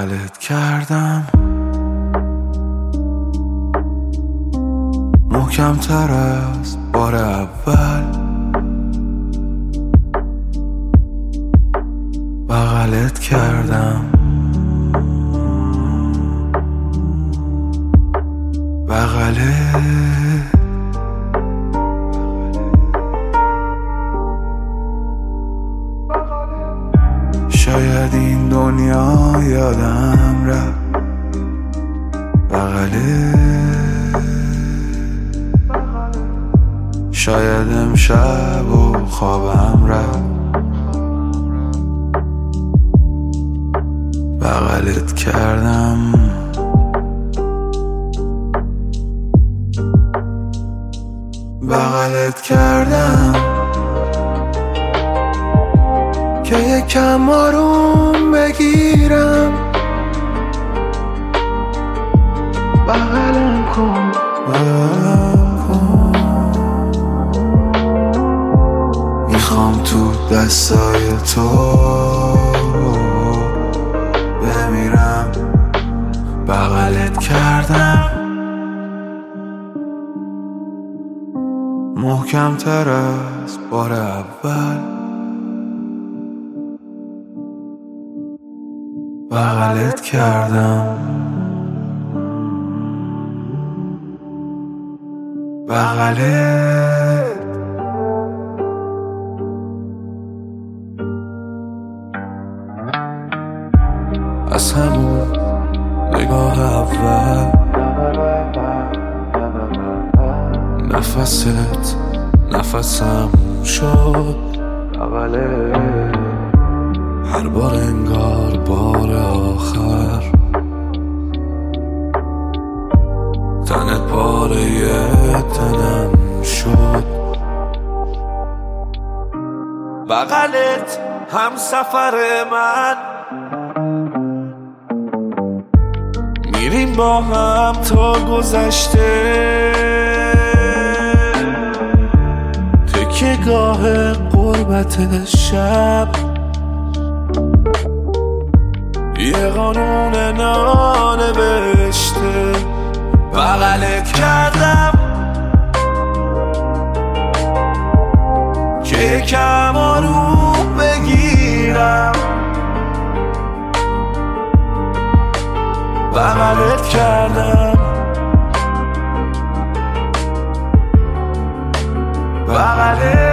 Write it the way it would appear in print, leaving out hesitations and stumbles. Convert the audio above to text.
بغلت کردم محکم تر از بار اول، بغلت کردم بغلت. شاید این دنیا یادم رفت بغلت، شاید امشب و خوابم رفت بغلت کردم بغلت کردم که یکم آروم بگیرم. بغلم کن میخوام تو دستای تو بمیرم. بغلت کردم محکم تر از بار اول، بغلت کردم بغلت. از همون نگاه اول نفست نفسم شد بغلت، هر بار انگار بار آخر تنت پاره تنم شد. بغلت هم سفر من، میریم با هم تا گذشته، تکیه‌گاه قربت شب، یه قانون نانوشته. بغلت کردم که یکم آروم بگیرم. بغلت کردم بغلت.